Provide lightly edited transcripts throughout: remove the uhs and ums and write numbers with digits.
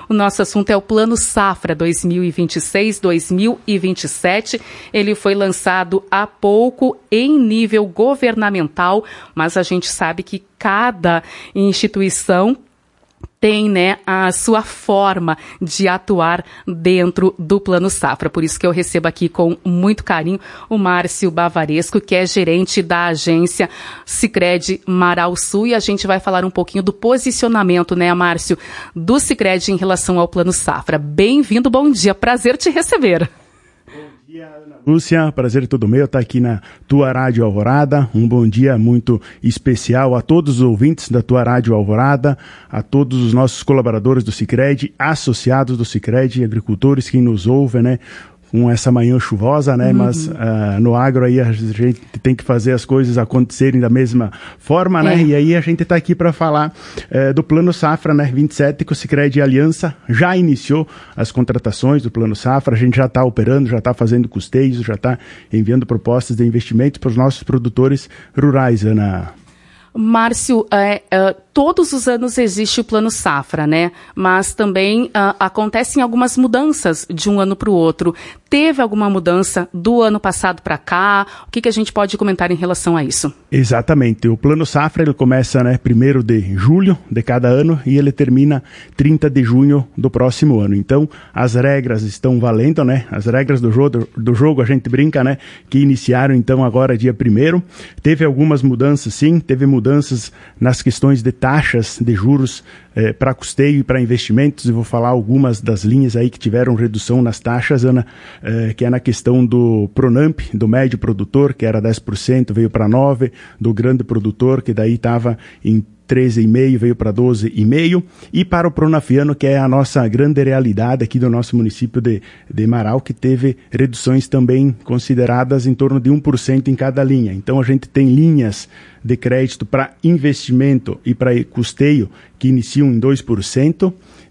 O nosso assunto é o Plano Safra 2026-2027. Ele foi lançado há pouco em nível governamental, mas a gente sabe que cada instituição tem, a sua forma de atuar dentro do Plano Safra. Por isso que eu recebo aqui com muito carinho o Márcio Bavaresco, que é gerente da agência Sicredi Marau Sul, e a gente vai falar um pouquinho do posicionamento, Márcio, do Sicredi em relação ao Plano Safra. Bem-vindo, bom dia, prazer te receber. Bom dia, Ana Lúcia, prazer todo meu estar aqui na tua Rádio Alvorada. Um bom dia muito especial a todos os ouvintes da tua Rádio Alvorada, a todos os nossos colaboradores do Sicredi, associados do Sicredi, agricultores que nos ouvem, com essa manhã chuvosa, mas no agro aí a gente tem que fazer as coisas acontecerem da mesma forma, E aí a gente está aqui para falar do Plano Safra, 27, que o Sicredi Aliança já iniciou as contratações do Plano Safra, a gente já está operando, já está fazendo custeios, já está enviando propostas de investimento para os nossos produtores rurais, Ana. Márcio, todos os anos existe o Plano Safra, mas também acontecem algumas mudanças de um ano para o outro. Teve alguma mudança do ano passado para cá? O que a gente pode comentar em relação a isso? Exatamente. O Plano Safra ele começa 1º de julho de cada ano e ele termina 30 de junho do próximo ano. Então, as regras estão valendo, As regras do jogo a gente brinca, que iniciaram então agora dia 1º. Teve algumas mudanças, sim. Teve mudanças nas questões de taxas de juros para custeio e para investimentos. Eu vou falar algumas das linhas aí que tiveram redução nas taxas, Ana, que é na questão do Pronamp, do médio produtor, que era 10%, veio para 9%, do grande produtor, que daí estava em 13,5%, veio para 12,5%, e para o Pronafiano, que é a nossa grande realidade aqui do nosso município de Marau, que teve reduções também consideradas em torno de 1% em cada linha. Então a gente tem linhas de crédito para investimento e para custeio que iniciam em 2%,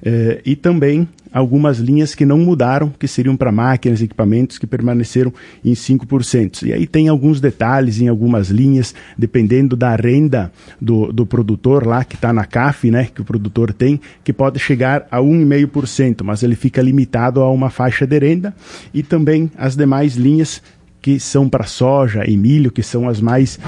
e também algumas linhas que não mudaram, que seriam para máquinas e equipamentos, que permaneceram em 5%. E aí tem alguns detalhes em algumas linhas, dependendo da renda do produtor lá, que está na CAF, que o produtor tem, que pode chegar a 1,5%, mas ele fica limitado a uma faixa de renda, e também as demais linhas que são para soja e milho, que são as mais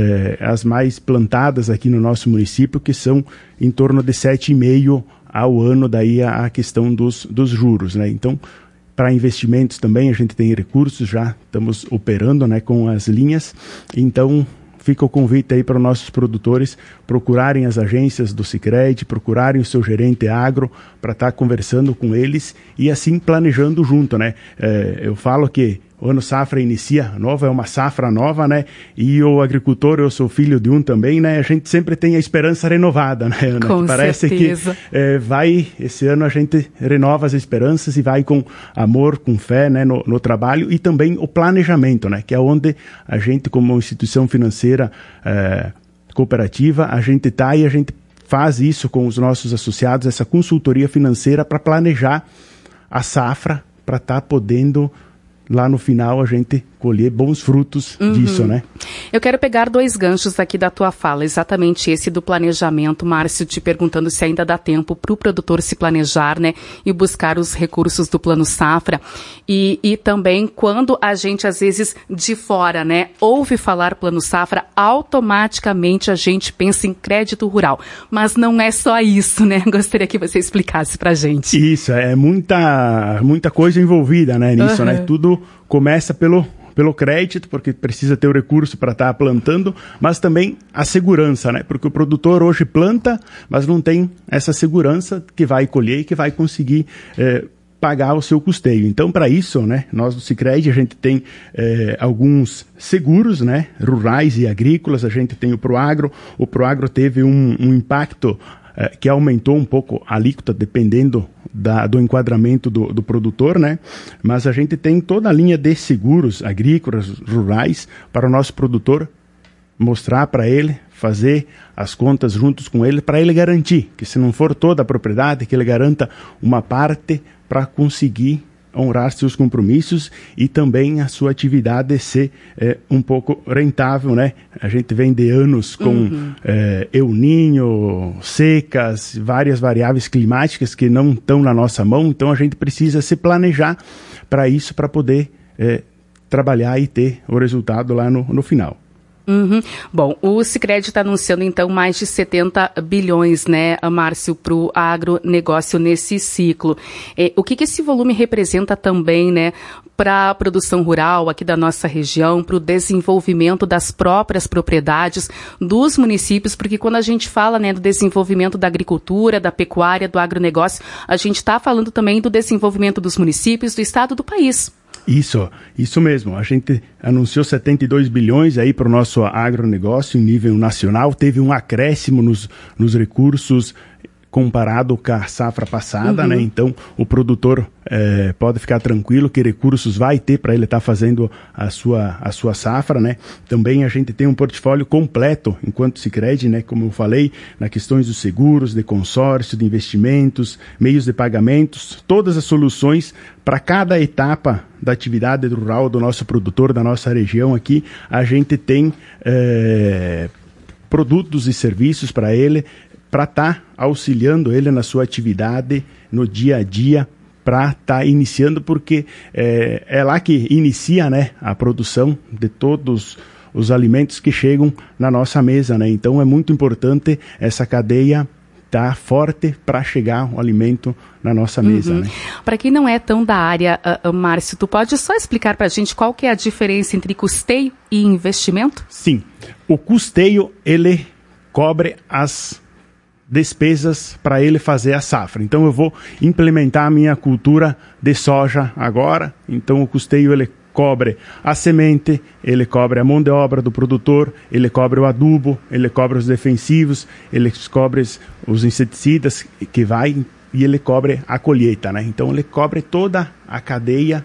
plantadas aqui no nosso município, que são em torno de 7,5% ao ano, daí a questão dos juros, Então, para investimentos também a gente tem recursos, já estamos operando, com as linhas. Então, fica o convite aí para os nossos produtores procurarem as agências do Sicredi, procurarem o seu gerente agro para estar conversando com eles e assim planejando junto, eu falo que o ano safra inicia nova, é uma safra nova, E o agricultor, eu sou filho de um também, A gente sempre tem a esperança renovada, Ana? Com Parece certeza. Que esse ano a gente renova as esperanças e vai com amor, com fé, no trabalho, e também o planejamento, Que é onde a gente, como instituição financeira cooperativa, a gente está e a gente faz isso com os nossos associados, essa consultoria financeira para planejar a safra, para estar podendo lá no final a gente colher bons frutos disso, Eu quero pegar 2 ganchos aqui da tua fala, exatamente esse do planejamento, Márcio, te perguntando se ainda dá tempo para o produtor se planejar, e buscar os recursos do Plano Safra, e também quando a gente, às vezes, de fora, ouve falar Plano Safra, automaticamente a gente pensa em crédito rural, mas não é só isso, Gostaria que você explicasse pra gente. Isso, é muita coisa envolvida, nisso, Tudo começa pelo crédito, porque precisa ter o recurso para estar plantando, mas também a segurança, porque o produtor hoje planta, mas não tem essa segurança que vai colher e que vai conseguir pagar o seu custeio. Então, para isso, nós do Sicredi, a gente tem alguns seguros, rurais e agrícolas, a gente tem o Proagro teve um impacto que aumentou um pouco a alíquota, dependendo do enquadramento do produtor, Mas a gente tem toda a linha de seguros agrícolas, rurais, para o nosso produtor mostrar para ele, fazer as contas juntos com ele, para ele garantir que, se não for toda a propriedade, que ele garanta uma parte para conseguir honrar seus compromissos e também a sua atividade ser um pouco rentável, né? A gente vem de anos com El Niño, secas, várias variáveis climáticas que não estão na nossa mão, então a gente precisa se planejar para isso, para poder trabalhar e ter o resultado lá no final. Bom, o Sicredi está anunciando então mais de 70 bilhões, né, Márcio, para o agronegócio nesse ciclo. O que esse volume representa também, né, para a produção rural aqui da nossa região, para o desenvolvimento das próprias propriedades dos municípios, porque quando a gente fala, né, do desenvolvimento da agricultura, da pecuária, do agronegócio, a gente está falando também do desenvolvimento dos municípios, do estado, do país. Isso mesmo. A gente anunciou 72 bilhões aí para o nosso agronegócio em nível nacional. Teve um acréscimo nos recursos comparado com a safra passada, né? Então, o produtor pode ficar tranquilo que recursos vai ter para ele estar fazendo a sua safra, né? Também a gente tem um portfólio completo, enquanto Sicredi, né? Como eu falei, nas questões dos seguros, de consórcio, de investimentos, meios de pagamentos, todas as soluções para cada etapa da atividade rural do nosso produtor, da nossa região aqui, a gente tem produtos e serviços para ele, para estar auxiliando ele na sua atividade, no dia a dia, para estar iniciando, porque é lá que inicia, né, a produção de todos os alimentos que chegam na nossa mesa, né? Então é muito importante essa cadeia estar forte para chegar o alimento na nossa mesa, né? Para quem não é tão da área, Márcio, tu pode só explicar para a gente qual que é a diferença entre custeio e investimento? Sim, o custeio, ele cobre as despesas para ele fazer a safra. Então eu vou implementar a minha cultura de soja agora, então o custeio ele cobre a semente, ele cobre a mão de obra do produtor, ele cobre o adubo, ele cobre os defensivos, ele cobre os inseticidas que vai e ele cobre a colheita, né? Então ele cobre toda a cadeia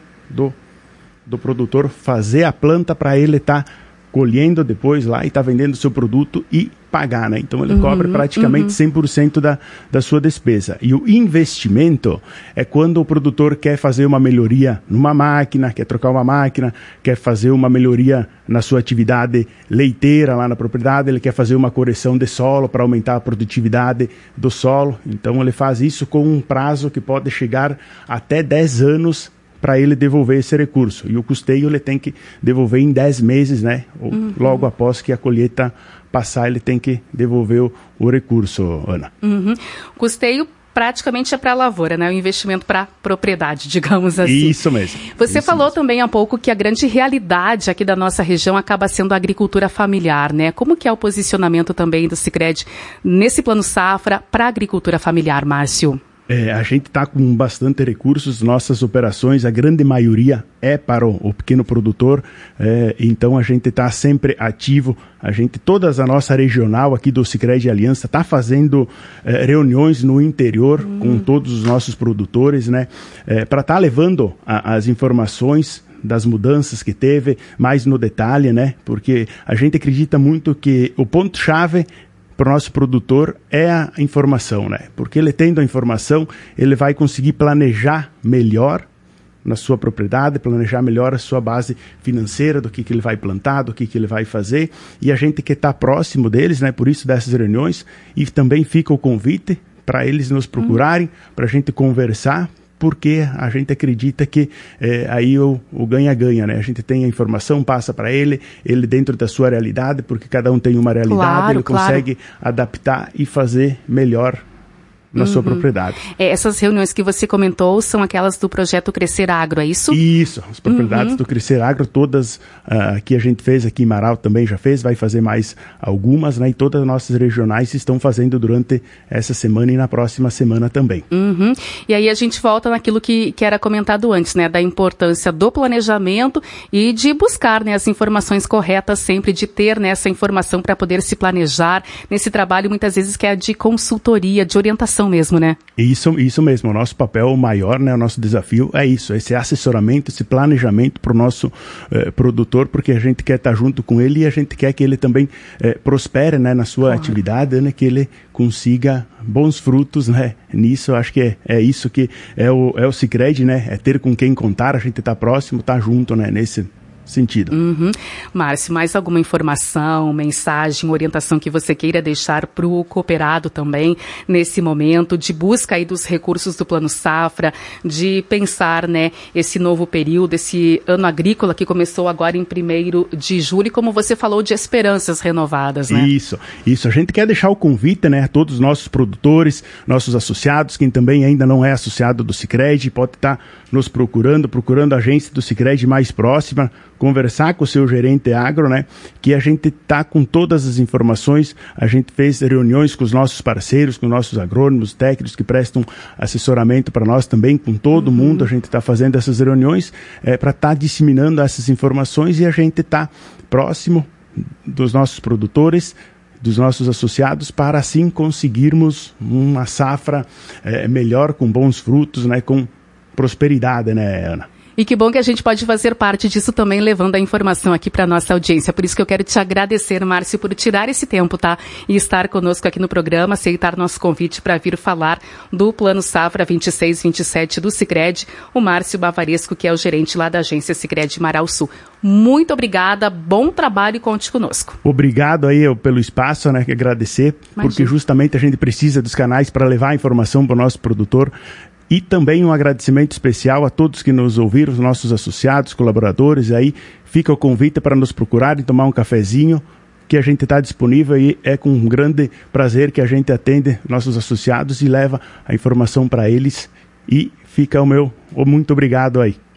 do produtor fazer a planta para ele estar colhendo depois lá e está vendendo o seu produto e pagar, né? Então ele cobre praticamente 100% da sua despesa. E o investimento é quando o produtor quer fazer uma melhoria numa máquina, quer trocar uma máquina, quer fazer uma melhoria na sua atividade leiteira lá na propriedade, ele quer fazer uma correção de solo para aumentar a produtividade do solo. Então ele faz isso com um prazo que pode chegar até 10 anos para ele devolver esse recurso. E o custeio ele tem que devolver em 10 meses, né? Ou logo após que a colheita passar, ele tem que devolver o recurso, Ana. Custeio praticamente é para a lavoura, né? O investimento para a propriedade, digamos assim. Isso mesmo. Você falou também há pouco que a grande realidade aqui da nossa região acaba sendo a agricultura familiar, né? Como que é o posicionamento também do Sicredi nesse plano safra para a agricultura familiar, Márcio? A gente está com bastante recursos, nossas operações, a grande maioria é para o pequeno produtor, então a gente está sempre ativo, toda a nossa regional aqui do Sicredi Aliança está fazendo reuniões no interior com todos os nossos produtores, né, para estar levando as informações das mudanças que teve, mais no detalhe, né, porque a gente acredita muito que o ponto-chave para o nosso produtor é a informação, né? Porque ele tendo a informação, ele vai conseguir planejar melhor na sua propriedade, planejar melhor a sua base financeira, do que ele vai plantar, do que ele vai fazer, e a gente quer estar próximo deles, né? Por isso dessas reuniões, e também fica o convite para eles nos procurarem, para a gente conversar, porque a gente acredita que aí o ganha-ganha, né? A gente tem a informação, passa para ele dentro da sua realidade, porque cada um tem uma realidade, ele consegue adaptar e fazer melhor na sua propriedade. Essas reuniões que você comentou são aquelas do projeto Crescer Agro, é isso? Isso, as propriedades do Crescer Agro, todas que a gente fez aqui em Marau também já fez, vai fazer mais algumas, né? E todas as nossas regionais estão fazendo durante essa semana e na próxima semana também. E aí a gente volta naquilo que era comentado antes, né? Da importância do planejamento e de buscar, né, as informações corretas sempre, de ter, né, essa informação para poder se planejar nesse trabalho, muitas vezes que é de consultoria, de orientação informação mesmo, né? Isso mesmo. O nosso papel maior, né, o nosso desafio é isso, esse assessoramento, esse planejamento para o nosso produtor, porque a gente quer estar junto com ele e a gente quer que ele também prospere, né, na sua atividade, né, que ele consiga bons frutos, né? Nisso, acho que é isso que é o Sicredi, né? É ter com quem contar, a gente tá próximo, tá junto, né? Nesse sentido. Márcio, mais alguma informação, mensagem, orientação que você queira deixar para o cooperado também, nesse momento de busca aí dos recursos do Plano Safra, de pensar, né, esse novo período, esse ano agrícola que começou agora em 1º de julho, e como você falou, de esperanças renovadas, né? Isso. A gente quer deixar o convite, né, a todos os nossos produtores, nossos associados, quem também ainda não é associado do Sicredi, pode estar nos procurando a agência do Sicredi mais próxima, conversar com o seu gerente agro, né, que a gente está com todas as informações. A gente fez reuniões com os nossos parceiros, com nossos agrônomos, técnicos que prestam assessoramento para nós também, com todo mundo. A gente está fazendo essas reuniões para estar disseminando essas informações e a gente está próximo dos nossos produtores, dos nossos associados, para assim conseguirmos uma safra melhor, com bons frutos, né, com prosperidade, né, Ana? E que bom que a gente pode fazer parte disso também, levando a informação aqui para a nossa audiência. Por isso que eu quero te agradecer, Márcio, por tirar esse tempo, tá? E estar conosco aqui no programa, aceitar nosso convite para vir falar do Plano Safra 26-27 do Sicredi, o Márcio Bavaresco, que é o gerente lá da agência Sicredi Marau Sul. Muito obrigada, bom trabalho e conte conosco. Obrigado aí pelo espaço, né? Que agradecer, porque justamente a gente precisa dos canais para levar a informação para o nosso produtor. E também um agradecimento especial a todos que nos ouviram, os nossos associados, colaboradores. Aí fica o convite para nos procurar e tomar um cafezinho, que a gente está disponível, e é com um grande prazer que a gente atende nossos associados e leva a informação para eles. E fica o meu muito obrigado aí.